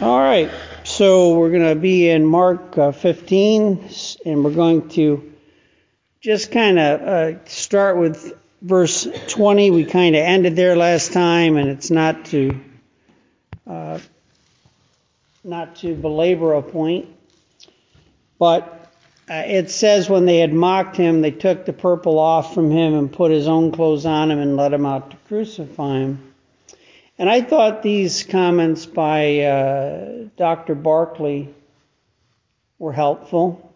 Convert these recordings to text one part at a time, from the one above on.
All right, so we're going to be in Mark 15, and we're going to just kind of start with verse 20. We kind of ended there last time, and it's not to belabor a point, but it says when they had mocked him, they took the purple off from him and put his own clothes on him and led him out to crucify him. And I thought these comments by Dr. Barclay were helpful.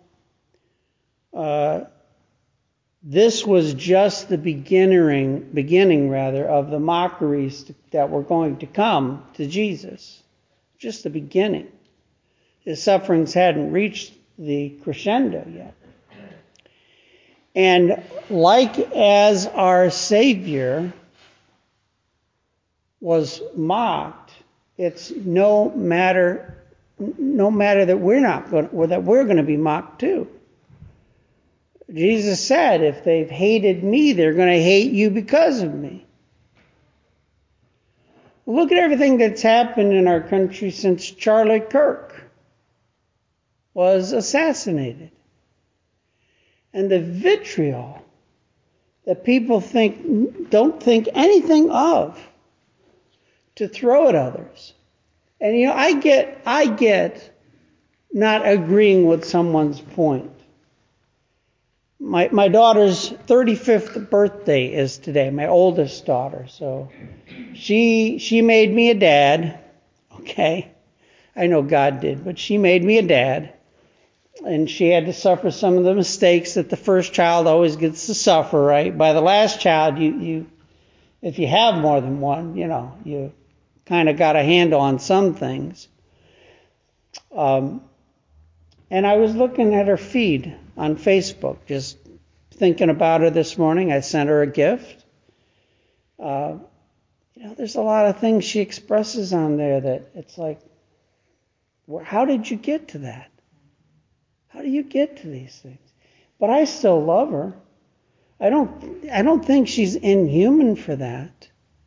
This was just the beginning of the mockeries that were going to come to Jesus. Just the beginning. His sufferings hadn't reached the crescendo yet. And like as our Savior was mocked, it's no matter that we're going to be mocked too. Jesus said, if they've hated me, they're going to hate you because of me. Look at everything that's happened in our country since Charlie Kirk was assassinated. And the vitriol that people don't think anything of to throw at others. And I get not agreeing with someone's point. My daughter's 35th birthday is today, my oldest daughter. So she made me a dad. Okay. I know God did, but she made me a dad. And she had to suffer some of the mistakes that the first child always gets to suffer, right? By the last child, you if you have more than one, you kind of got a handle on some things. And I was looking at her feed on Facebook, just thinking about her this morning. I sent her a gift. There's a lot of things she expresses on there that it's like, how did you get to that? How do you get to these things? But I still love her. I don't think she's inhuman for that.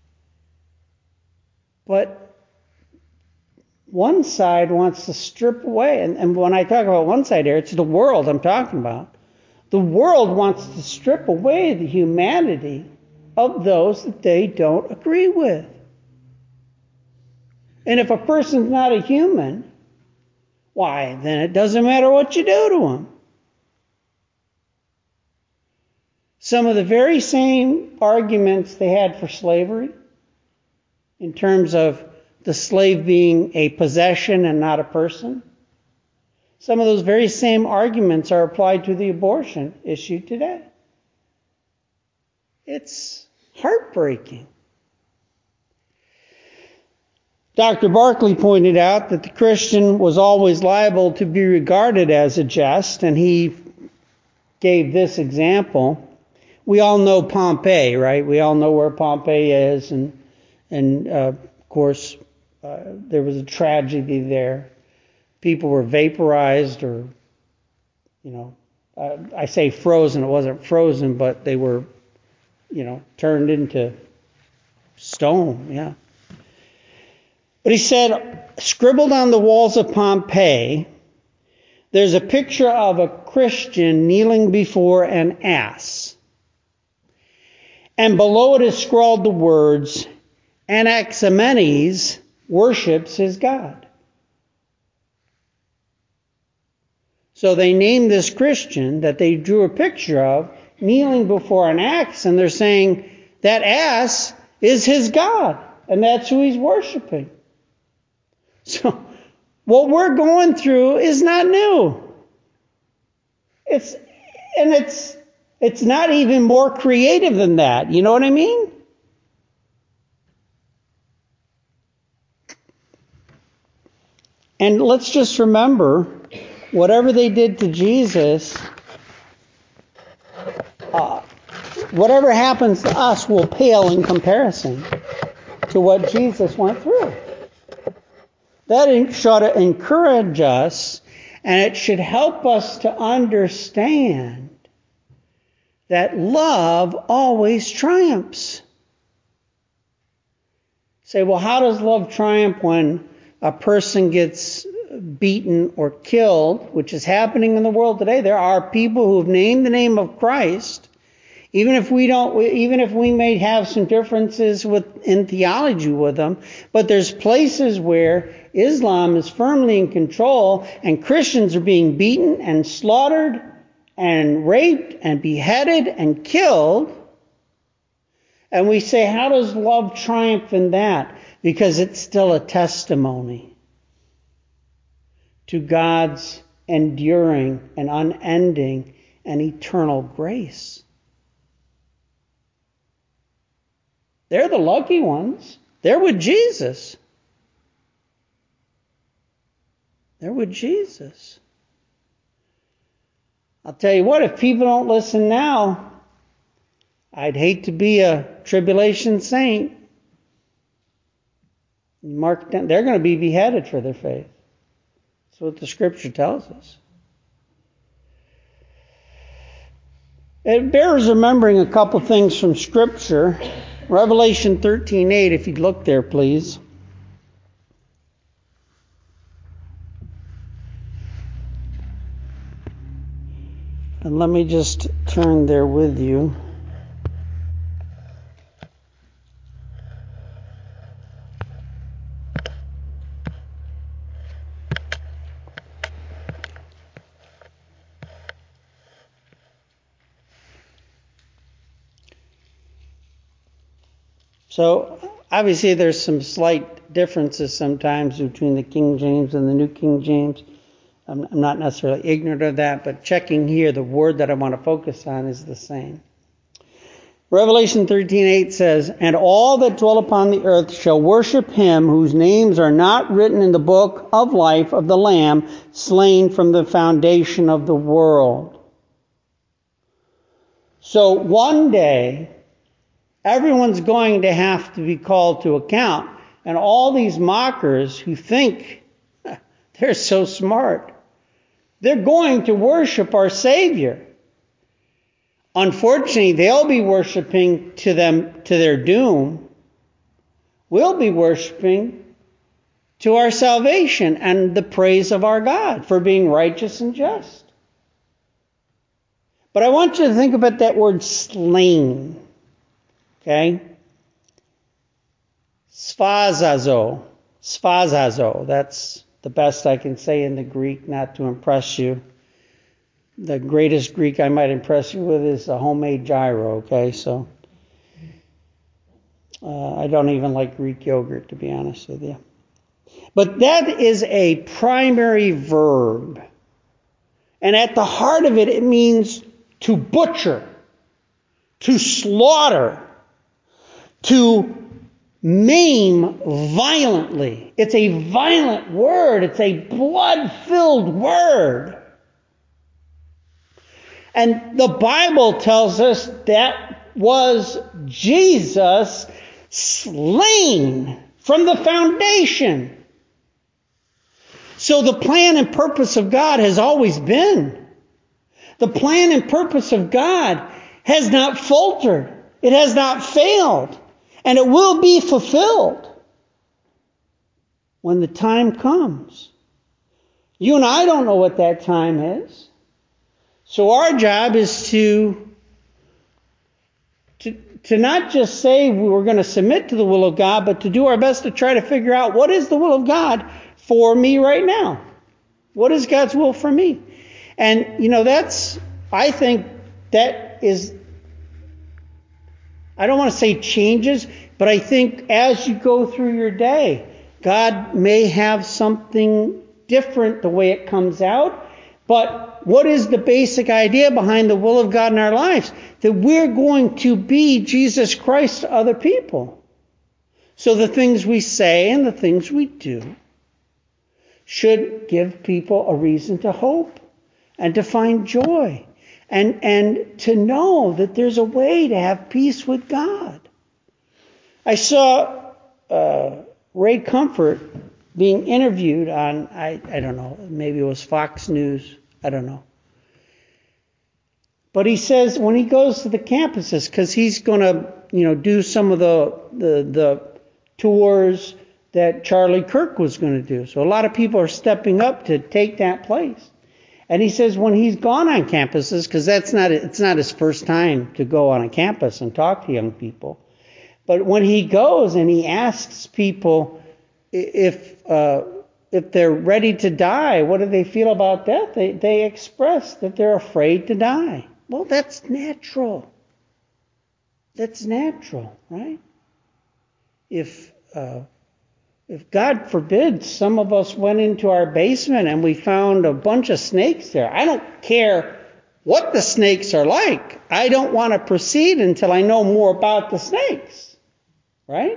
But one side wants to strip away, and when I talk about one side here, it's the world I'm talking about. The world wants to strip away the humanity of those that they don't agree with. And if a person's not a human, why, then it doesn't matter what you do to them. Some of the very same arguments they had for slavery, in terms of the slave being a possession and not a person, some of those very same arguments are applied to the abortion issue today. It's heartbreaking. Dr. Barclay pointed out that the Christian was always liable to be regarded as a jest, and he gave this example. We all know Pompeii, right? We all know where Pompeii is, and of course, there was a tragedy there. People were vaporized, or, I say frozen. It wasn't frozen, but they were, turned into stone, yeah. But he said, scribbled on the walls of Pompeii, there's a picture of a Christian kneeling before an ass. And below it is scrawled the words, Anaximenes worships his God. So they named this Christian that they drew a picture of kneeling before an ass, and they're saying that ass is his God, and that's who he's worshiping. So what we're going through is not new. It's not even more creative than that. You know what I mean? And let's just remember, whatever they did to Jesus, whatever happens to us will pale in comparison to what Jesus went through. That should encourage us, and it should help us to understand that love always triumphs. Say, well, how does love triumph when a person gets beaten or killed, which is happening in the world today. There are people who have named the name of Christ, even if we may have some differences in theology with them, but there's places where Islam is firmly in control and Christians are being beaten and slaughtered and raped and beheaded and killed. And we say, how does love triumph in that? Because it's still a testimony to God's enduring and unending and eternal grace. They're the lucky ones. They're with Jesus. They're with Jesus. I'll tell you what, if people don't listen now, I'd hate to be a tribulation saint. Mark, they're going to be beheaded for their faith. That's what the Scripture tells us. It bears remembering a couple things from Scripture. Revelation 13:8, if you'd look there, please. And let me just turn there with you. So, obviously there's some slight differences sometimes between the King James and the New King James. I'm not necessarily ignorant of that, but checking here, the word that I want to focus on is the same. Revelation 13:8 says, "And all that dwell upon the earth shall worship him whose names are not written in the book of life of the Lamb slain from the foundation of the world." So one day, everyone's going to have to be called to account. And all these mockers who think they're so smart, they're going to worship our Savior. Unfortunately, they'll be worshiping to their doom. We'll be worshiping to our salvation and the praise of our God for being righteous and just. But I want you to think about that word slain. Okay? Sphazazo. That's the best I can say in the Greek, not to impress you. The greatest Greek I might impress you with is a homemade gyro, okay? So, I don't even like Greek yogurt, to be honest with you. But that is a primary verb. And at the heart of it, it means to butcher, to slaughter, to maim violently. It's a violent word. It's a blood-filled word. And the Bible tells us that was Jesus slain from the foundation. So the plan and purpose of God has always been. The plan and purpose of God has not faltered. It has not failed. And it will be fulfilled when the time comes. You and I don't know what that time is. So our job is to not just say we're going to submit to the will of God, but to do our best to try to figure out what is the will of God for me right now. What is God's will for me? And, I think that is, I don't want to say changes, but I think as you go through your day, God may have something different the way it comes out. But what is the basic idea behind the will of God in our lives? That we're going to be Jesus Christ to other people. So the things we say and the things we do should give people a reason to hope and to find joy and to know that there's a way to have peace with God. I saw Ray Comfort being interviewed on, I don't know, maybe it was Fox News, I don't know. But he says when he goes to the campuses, because he's going to, do some of the tours that Charlie Kirk was going to do. So a lot of people are stepping up to take that place. And he says when he's gone on campuses, because it's not his first time to go on a campus and talk to young people, but when he goes and he asks people if they're ready to die, what do they feel about death? They express that they're afraid to die. Well, that's natural. That's natural, right? If God forbid some of us went into our basement and we found a bunch of snakes there, I don't care what the snakes are like. I don't want to proceed until I know more about the snakes, right?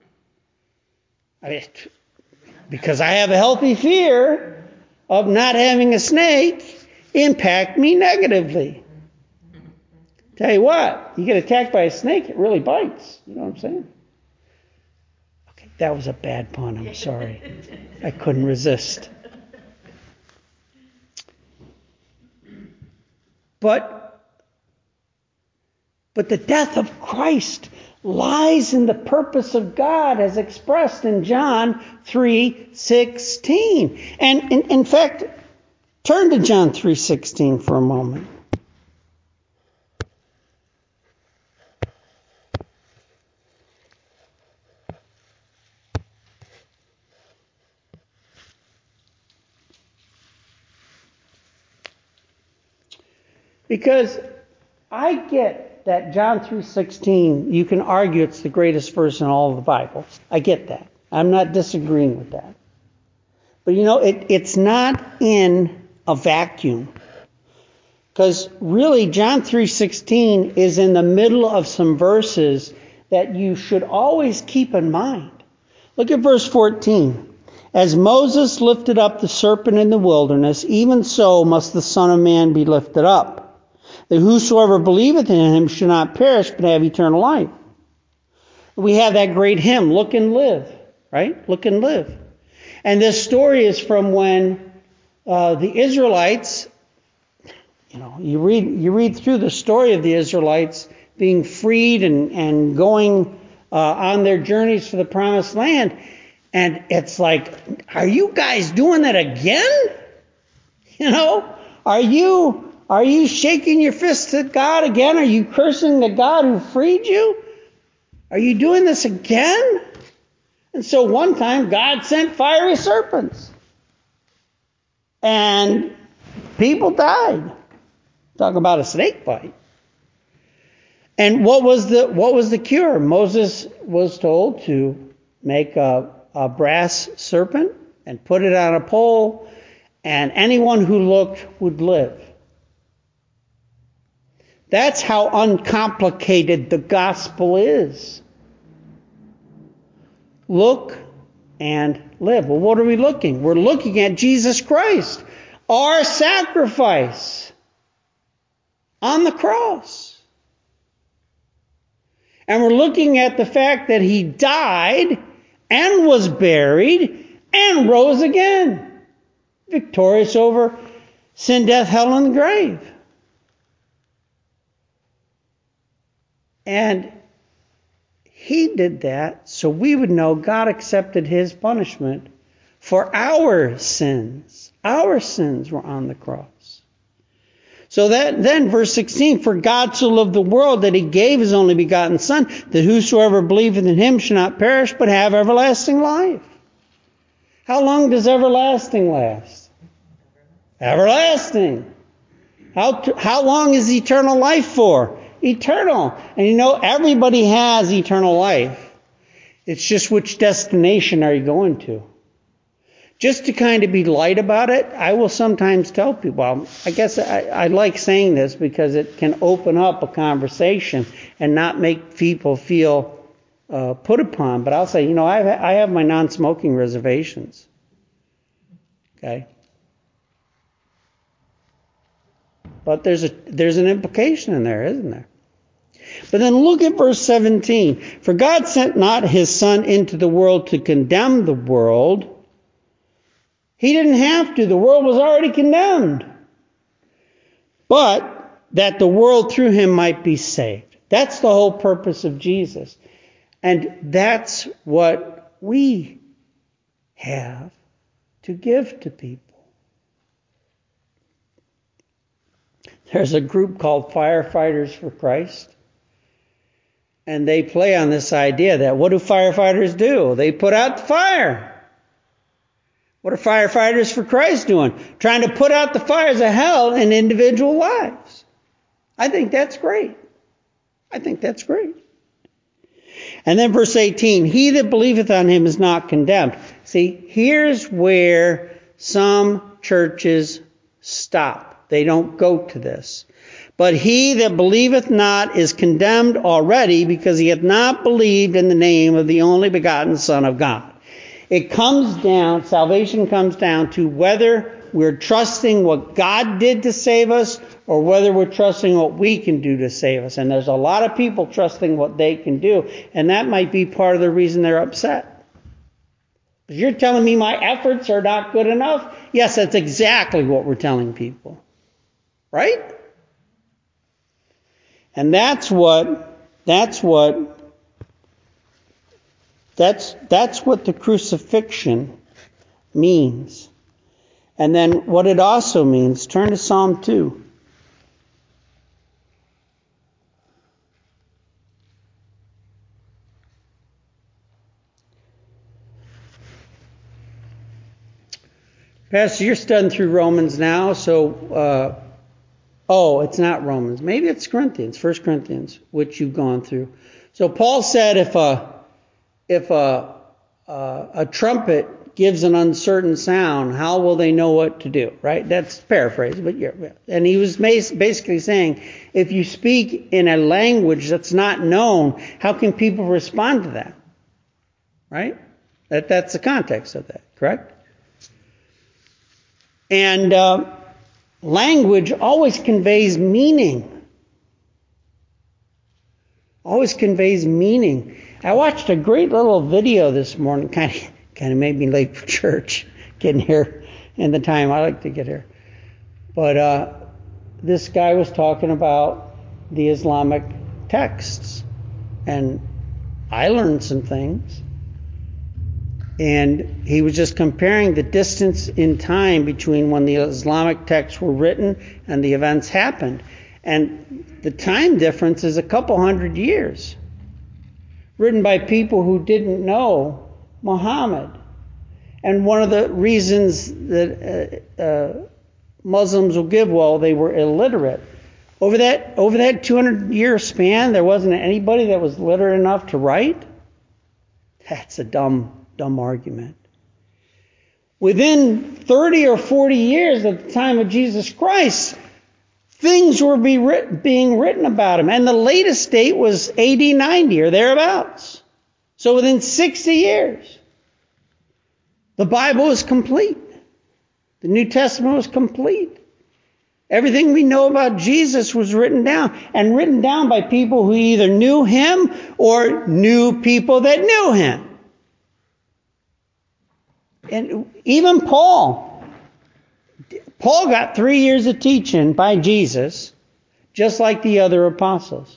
Because I have a healthy fear of not having a snake impact me negatively. Tell you what, you get attacked by a snake, it really bites. You know what I'm saying? Okay, that was a bad pun. I'm sorry. I couldn't resist. But the death of Christ lies in the purpose of God as expressed in John 3:16. And in fact, turn to John 3:16 for a moment. Because I get that John 3:16, you can argue it's the greatest verse in all of the Bible. I get that. I'm not disagreeing with that. But it's not in a vacuum. Because really, John 3:16 is in the middle of some verses that you should always keep in mind. Look at verse 14. As Moses lifted up the serpent in the wilderness, even so must the Son of Man be lifted up, that whosoever believeth in him should not perish but have eternal life. We have that great hymn, Look and Live, right? Look and live. And this story is from when the Israelites, you read through the story of the Israelites being freed and going on their journeys to the promised land. And it's like, are you guys doing that again? Are you shaking your fists at God again? Are you cursing the God who freed you? Are you doing this again? And so one time God sent fiery serpents. And people died. Talk about a snake bite. And what was the cure? Moses was told to make a brass serpent and put it on a pole, and anyone who looked would live. That's how uncomplicated the gospel is. Look and live. Well, what are we looking? We're looking at Jesus Christ, our sacrifice on the cross. And we're looking at the fact that he died and was buried and rose again, victorious over sin, death, hell, and the grave. And he did that so we would know God accepted his punishment for our sins. Our sins were on the cross. So then verse 16, for God so loved the world that he gave his only begotten Son, that whosoever believeth in him should not perish but have everlasting life. How long does everlasting last? Everlasting. How long is eternal life for? Eternal. And everybody has eternal life. It's just which destination are you going to? Just to kind of be light about it, I will sometimes tell people, I guess I like saying this because it can open up a conversation and not make people feel put upon. But I'll say, I have my non-smoking reservations. Okay? But there's an implication in there, isn't there? But then look at verse 17. For God sent not his Son into the world to condemn the world. He didn't have to. The world was already condemned. But that the world through him might be saved. That's the whole purpose of Jesus. And that's what we have to give to people. There's a group called Firefighters for Christ, and they play on this idea that what do firefighters do? They put out the fire. What are Firefighters for Christ doing? Trying to put out the fires of hell in individual lives. I think that's great. I think that's great. And then verse 18, he that believeth on him is not condemned. See, here's where some churches stop. They don't go to this. But he that believeth not is condemned already, because he hath not believed in the name of the only begotten Son of God. It comes down, salvation comes down to whether we're trusting what God did to save us or whether we're trusting what we can do to save us. And there's a lot of people trusting what they can do, and that might be part of the reason they're upset. If you're telling me my efforts are not good enough, yes, that's exactly what we're telling people. Right? And that's what the crucifixion means. And then what it also means, turn to Psalm 2. Pastor, you're studying through Romans now, so, it's not Romans. Maybe it's Corinthians, 1 Corinthians, which you've gone through. So Paul said if a trumpet gives an uncertain sound, how will they know what to do? Right? That's paraphrased, but yeah. And he was basically saying, if you speak in a language that's not known, how can people respond to that? Right? That's the context of that, correct? And language always conveys meaning. Always conveys meaning. I watched a great little video this morning, kind of made me late for church, getting here in the time I like to get here. But this guy was talking about the Islamic texts, and I learned some things. And he was just comparing the distance in time between when the Islamic texts were written and the events happened. And the time difference is a couple hundred years. Written by people who didn't know Muhammad. And one of the reasons that Muslims will give, well, they were illiterate. Over that 200-year span, there wasn't anybody that was literate enough to write? That's a dumb argument. Within 30 or 40 years at the time of Jesus Christ, things were being written about him. And the latest date was AD 90 or thereabouts. So within 60 years, the Bible was complete. The New Testament was complete. Everything we know about Jesus was written down. And written down by people who either knew him or knew people that knew him. And even Paul got 3 years of teaching by Jesus, just like the other apostles.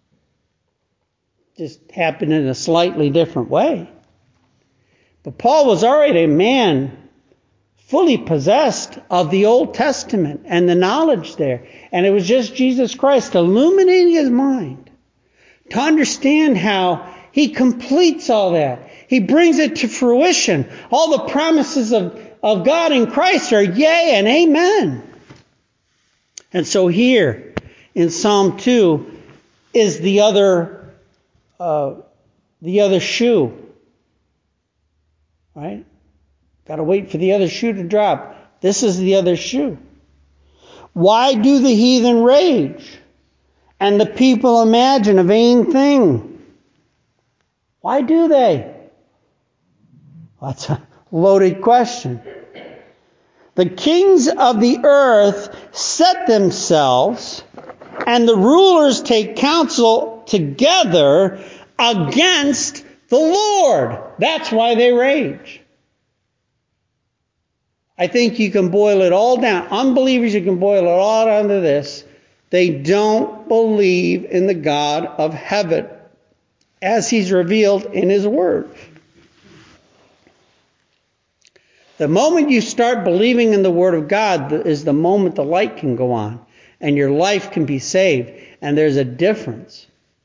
Just happened in a slightly different way. But Paul was already a man fully possessed of the Old Testament and the knowledge there. And it was just Jesus Christ illuminating his mind to understand how he completes all that. He brings it to fruition. All the promises of God in Christ are yea and amen. And so here in Psalm 2 is the other shoe. Right? Got to wait for the other shoe to drop. This is the other shoe. Why do the heathen rage and the people imagine a vain thing? Why do they? That's a loaded question. The kings of the earth set themselves, and the rulers take counsel together against the Lord. That's why they rage. I think you can boil it all down. Unbelievers, you can boil it all down to this. They don't believe in the God of heaven as he's revealed in his word. The moment you start believing in the Word of God is the moment the light can go on and your life can be saved. And there's a difference.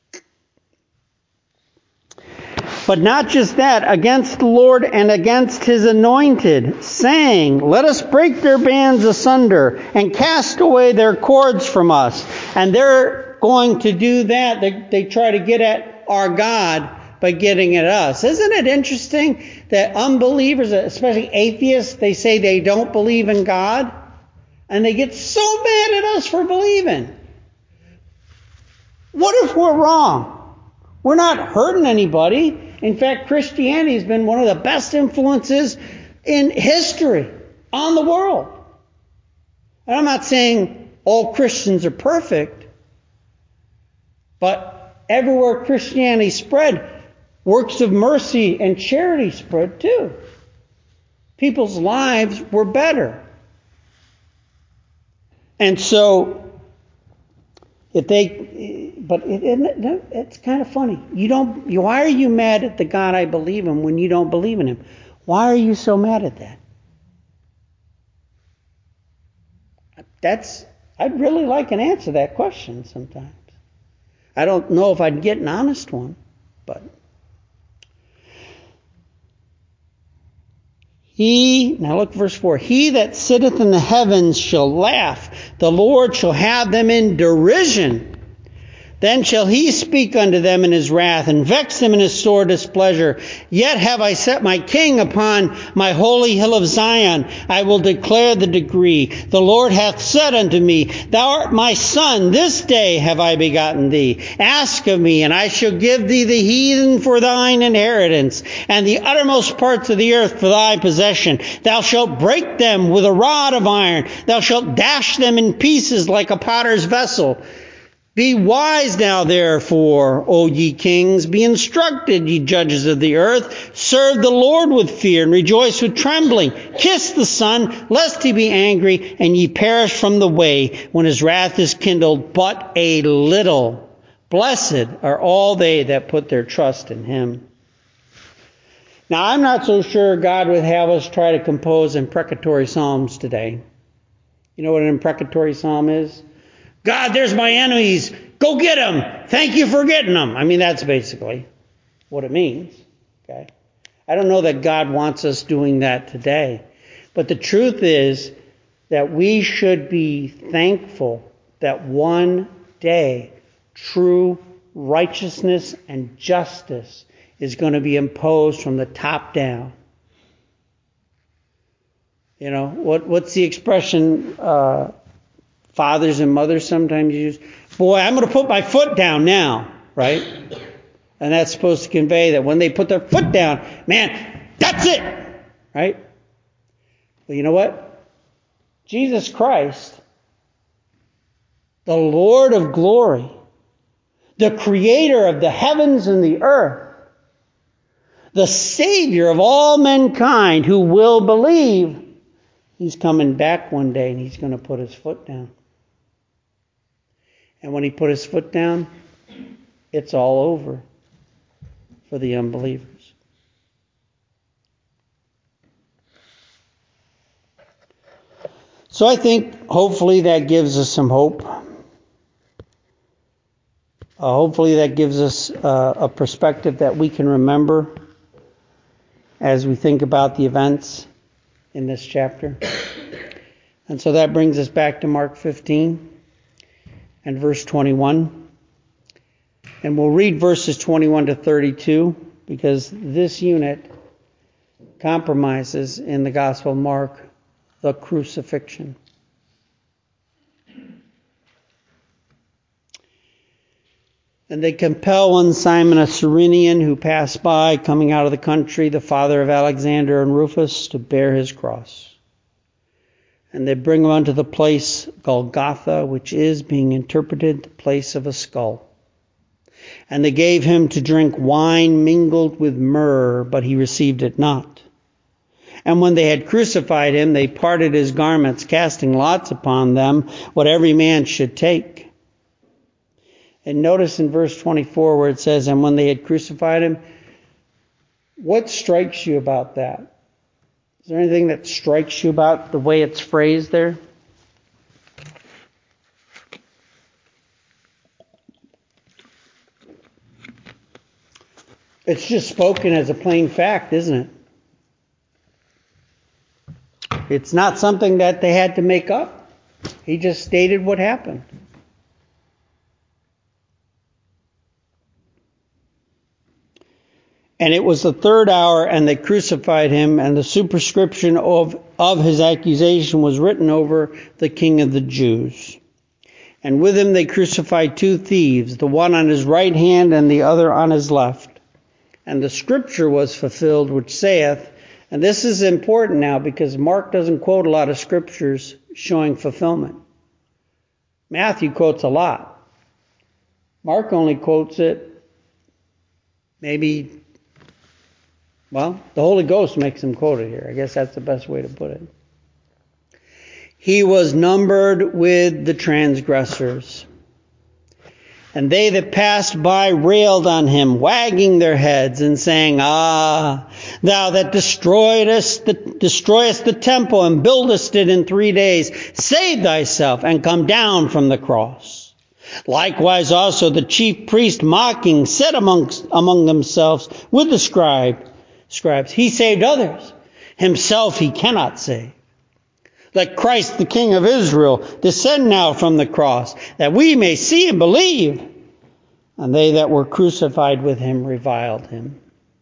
But not just that, against the Lord and against His anointed, saying, let us break their bands asunder and cast away their cords from us. And they're going to do that. They try to get at our God by getting at us. Isn't it interesting that unbelievers, especially atheists, they say they don't believe in God? And they get so mad at us for believing. What if we're wrong? We're not hurting anybody. In fact, Christianity has been one of the best influences in history on the world. And I'm not saying all Christians are perfect, but everywhere Christianity spread, works of mercy and charity spread too. People's lives were better. And so, it's kind of funny. Why are you mad at the God I believe in when you don't believe in Him? Why are you so mad at that? I'd really like an answer to that question sometimes. I don't know if I'd get an honest one, but now look verse 4. He that sitteth in the heavens shall laugh. The Lord shall have them in derision. Then shall He speak unto them in His wrath, and vex them in His sore displeasure. Yet have I set my king upon my holy hill of Zion. I will declare the decree. The Lord hath said unto me, Thou art my son. This day have I begotten thee. Ask of me, and I shall give thee the heathen for thine inheritance, and the uttermost parts of the earth for thy possession. Thou shalt break them with a rod of iron. Thou shalt dash them in pieces like a potter's vessel. Be wise now, therefore, O ye kings. Be instructed, ye judges of the earth. Serve the Lord with fear and rejoice with trembling. Kiss the Son, lest He be angry, and ye perish from the way when His wrath is kindled but a little. Blessed are all they that put their trust in Him. Now, I'm not so sure God would have us try to compose imprecatory psalms today. You know what an imprecatory psalm is? God, there's my enemies. Go get them. Thank you for getting them. I mean, that's basically what it means. Okay? I don't know that God wants us doing that today. But the truth is that we should be thankful that one day true righteousness and justice is going to be imposed from the top down. You know, what's the expression fathers and mothers sometimes use? Boy, I'm going to put my foot down now, right? And that's supposed to convey that when they put their foot down, man, that's it, right? Well, you know what? Jesus Christ, the Lord of glory, the creator of the heavens and the earth, the Savior of all mankind who will believe, He's coming back one day and He's going to put His foot down. And when He put His foot down, it's all over for the unbelievers. So I think hopefully that gives us some hope. Hopefully that gives us a perspective that we can remember as we think about the events in this chapter. And so that brings us back to Mark 15 and verse 21. And we'll read verses 21 to 32 because this unit compromises in the Gospel of Mark the crucifixion. And they compel one Simon, a Cyrenian, who passed by, coming out of the country, the father of Alexander and Rufus, to bear his cross. And they bring him unto the place Golgotha, which is, being interpreted, the place of a skull. And they gave him to drink wine mingled with myrrh, but he received it not. And when they had crucified him, they parted his garments, casting lots upon them, what every man should take. And notice in verse 24 where it says, and when they had crucified him, what strikes you about that? Is there anything that strikes you about the way it's phrased there? It's just spoken as a plain fact, isn't it? It's not something that they had to make up. He just stated what happened. And it was the third hour, and they crucified him, and the superscription of his accusation was written over the King of the Jews. And with him they crucified two thieves, the one on his right hand and the other on his left. And the scripture was fulfilled, which saith, and this is important now because Mark doesn't quote a lot of scriptures showing fulfillment. Matthew quotes a lot. Mark only quotes it maybe, well, the Holy Ghost makes him quote it here. I guess that's the best way to put it. He was numbered with the transgressors. And they that passed by railed on him, wagging their heads and saying, Ah, thou that destroyest the temple and buildest it in 3 days, save thyself and come down from the cross. Likewise also the chief priest mocking said among themselves with the scribes, He saved others, himself he cannot save. Let Christ, the King of Israel, descend now from the cross, that we may see and believe. And they that were crucified with him reviled him.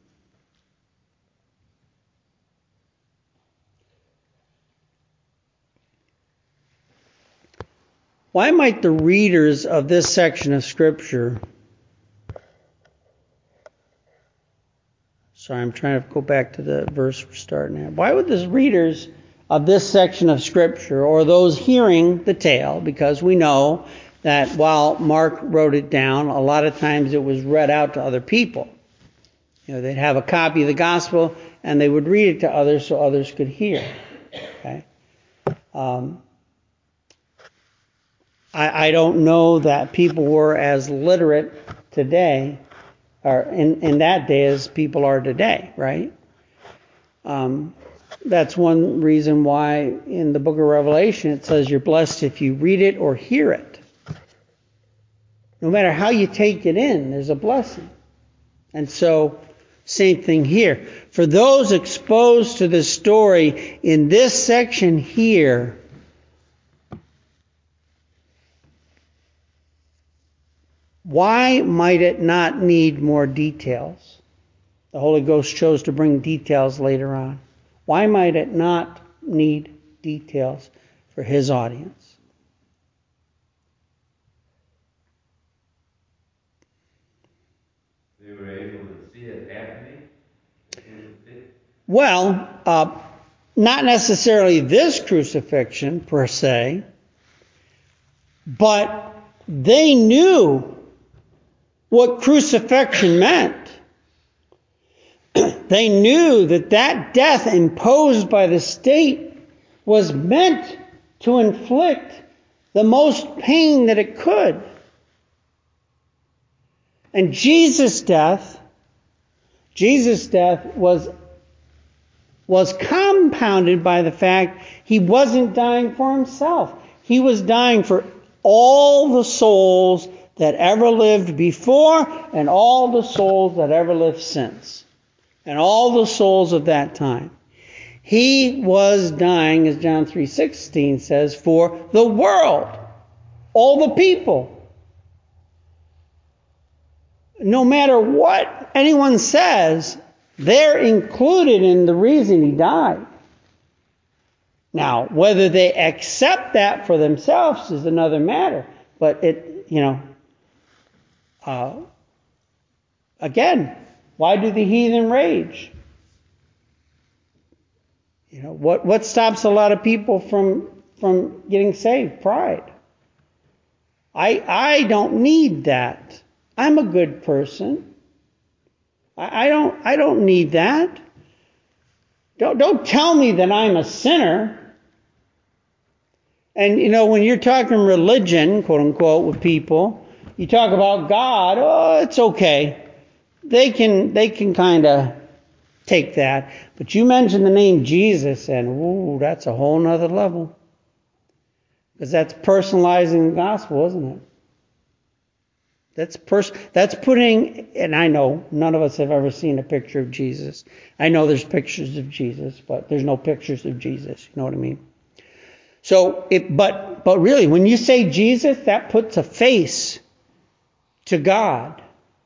Why might the readers of this section of Scripture... Sorry, I'm trying to go back to the verse we're starting at. Why would the readers of this section of Scripture, or those hearing the tale, because we know that while Mark wrote it down, a lot of times it was read out to other people. They'd have a copy of the gospel and they would read it to others so others could hear. Okay. I don't know that people were as literate today, or in that day, as people are today, right? That's one reason why in the book of Revelation it says you're blessed if you read it or hear it. No matter how you take it in, there's a blessing. And so, same thing here. For those exposed to the story in this section here, why might it not need more details? The Holy Ghost chose to bring details later on. Why might it not need details for his audience? They were able to see it happening? Well, not necessarily this crucifixion per se, but they knew what crucifixion meant. They knew that death imposed by the state was meant to inflict the most pain that it could. And Jesus' death was compounded by the fact he wasn't dying for himself. He was dying for all the souls that ever lived before and all the souls that ever lived since. And all the souls of that time. He was dying, as John 3:16 says, for the world. All the people. No matter what anyone says, they're included in the reason he died. Now, whether they accept that for themselves is another matter. But again, why do the heathen rage? What stops a lot of people from getting saved? Pride. I don't need that. I'm a good person. I don't need that. Don't tell me that I'm a sinner. And when you're talking religion, quote unquote, with people, you talk about God. Oh, it's okay. They can kind of take that. But you mention the name Jesus, and ooh, that's a whole nother level. Because that's personalizing the gospel, isn't it? That's putting, and I know none of us have ever seen a picture of Jesus. I know there's pictures of Jesus, but there's no pictures of Jesus. You know what I mean? So, but really, when you say Jesus, that puts a face to God.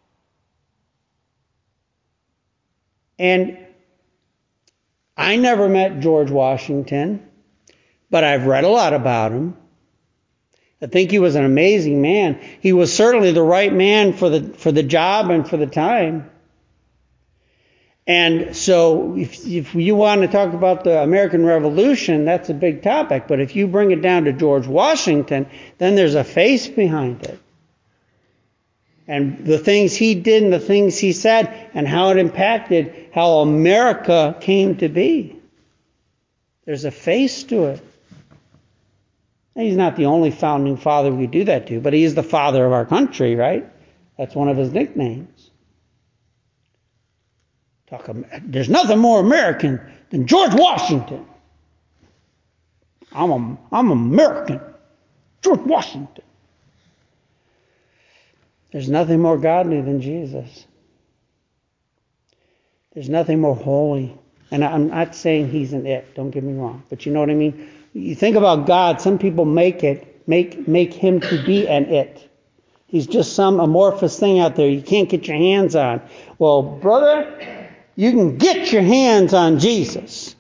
And I never met George Washington, but I've read a lot about him. I think he was an amazing man. He was certainly the right man for the job and for the time. And so if you want to talk about the American Revolution, that's a big topic. But if you bring it down to George Washington, then there's a face behind it. And the things he did and the things he said and how it impacted how America came to be. There's a face to it. He's not the only founding father we do that to, but he is the father of our country, right? That's one of his nicknames. There's nothing more American than George Washington. I'm American. George Washington. There's nothing more godly than Jesus. There's nothing more holy. And I'm not saying he's an it, don't get me wrong. But you know what I mean? You think about God, some people make him to be an it. He's just some amorphous thing out there you can't get your hands on. Well, brother, you can get your hands on Jesus.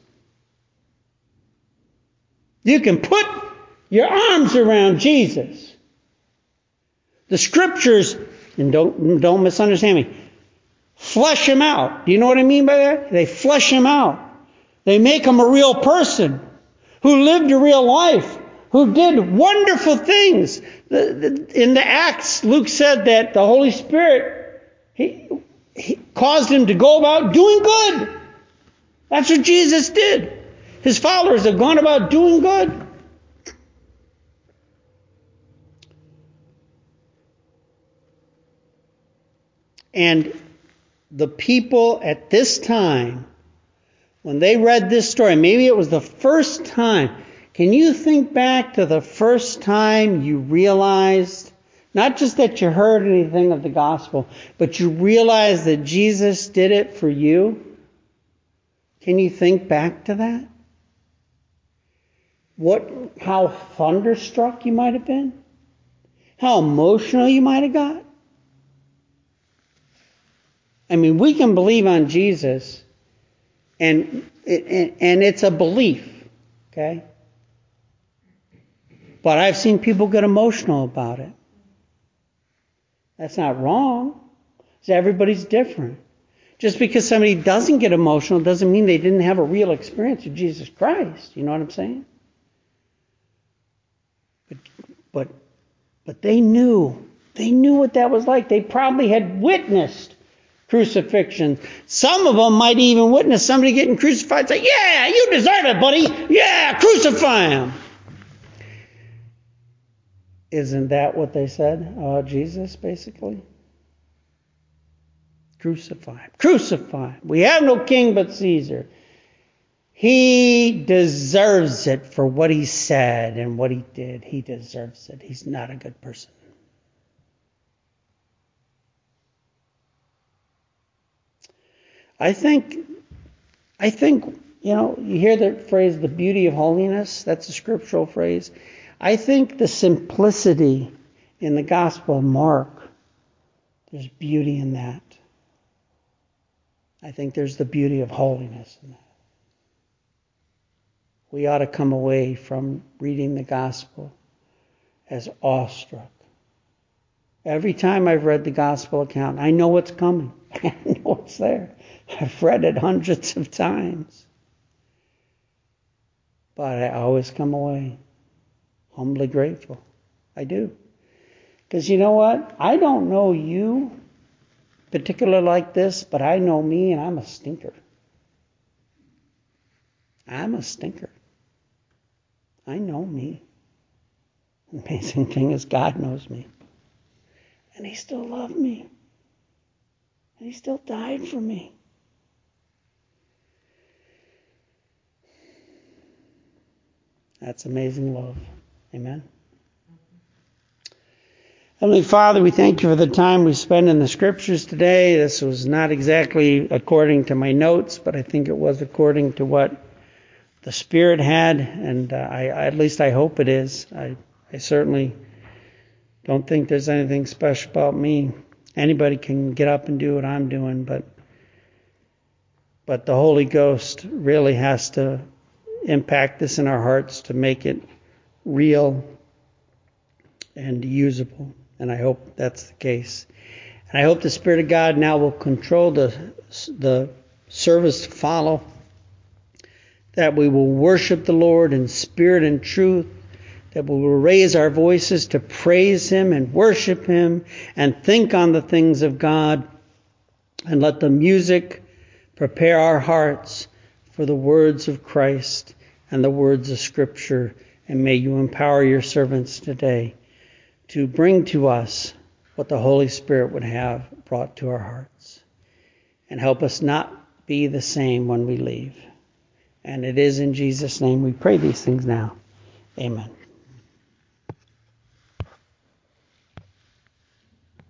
You can put your arms around Jesus. The scriptures, and don't misunderstand me, flesh him out. Do you know what I mean by that? They flesh him out. They make him a real person who lived a real life, who did wonderful things. In the Acts, Luke said that the Holy Spirit he caused him to go about doing good. That's what Jesus did. His followers have gone about doing good. And the people at this time, when they read this story, maybe it was the first time. Can you think back to the first time you realized, not just that you heard anything of the gospel, but you realized that Jesus did it for you? Can you think back to that? How thunderstruck you might have been? How emotional you might have got? I mean, we can believe on Jesus, and it's a belief, okay? But I've seen people get emotional about it. That's not wrong. Everybody's different. Just because somebody doesn't get emotional doesn't mean they didn't have a real experience of Jesus Christ. You know what I'm saying? But they knew. They knew what that was like. They probably had witnessed crucifixion. Some of them might even witness somebody getting crucified and say, yeah, you deserve it, buddy. Yeah, crucify him. Isn't that what they said about Jesus, basically? Crucify him. Crucify him. We have no king but Caesar. He deserves it for what he said and what he did. He deserves it. He's not a good person. I think, you hear the phrase, the beauty of holiness. That's a scriptural phrase. I think the simplicity in the Gospel of Mark, there's beauty in that. I think there's the beauty of holiness in that. We ought to come away from reading the Gospel as awestruck. Every time I've read the Gospel account, I know what's coming. I know it's there. I've read it hundreds of times. But I always come away humbly grateful. I do. Because you know what? I don't know you particular like this, but I know me, and I'm a stinker. I'm a stinker. I know me. The amazing thing is God knows me. And he still loved me. And he still died for me. That's amazing love. Amen. Heavenly Father, we thank you for the time we spent in the Scriptures today. This was not exactly according to my notes, but I think it was according to what the Spirit had, and at least I hope it is. I certainly don't think there's anything special about me. Anybody can get up and do what I'm doing, but the Holy Ghost really has to impact this in our hearts to make it real and usable. And I hope that's the case. And I hope the Spirit of God now will control the service to follow, that we will worship the Lord in spirit and truth, that we will raise our voices to praise Him and worship Him and think on the things of God, and let the music prepare our hearts for the words of Christ and the words of Scripture. And may you empower your servants today to bring to us what the Holy Spirit would have brought to our hearts. And help us not be the same when we leave. And it is in Jesus' name we pray these things now. Amen.